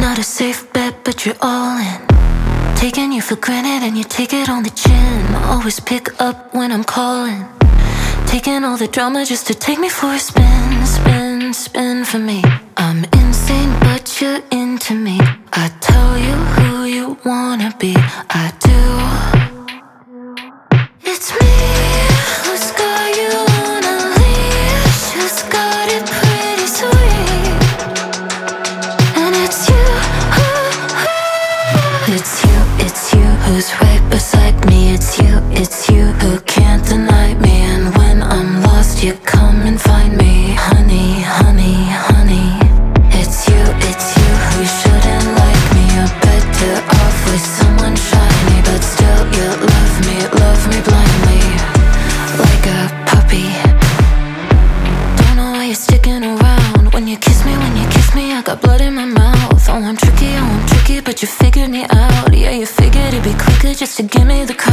not a safe bet, but you're all in. Taking you for granted and you take it on the chin. Always pick up when I'm calling. Taking all the drama just to take me for a spin, spin, spin for me. I'm insane, but you're into me. I tell you who you wanna be. I do. It's me who's got you on a leash, who's got it pretty sweet. And it's you who's right beside me. It's you who can't deny me. And when I'm lost, you come and find me. Honey, honey, honey. It's you who shouldn't like me. You're better off with someone shiny, but still you love me blindly, like a puppy. Don't know why you're sticking around. When you kiss me, I got blood in my mouth. Oh, I'm tricky, but you figured me out. Yeah, you figured it'd be quicker just to give me the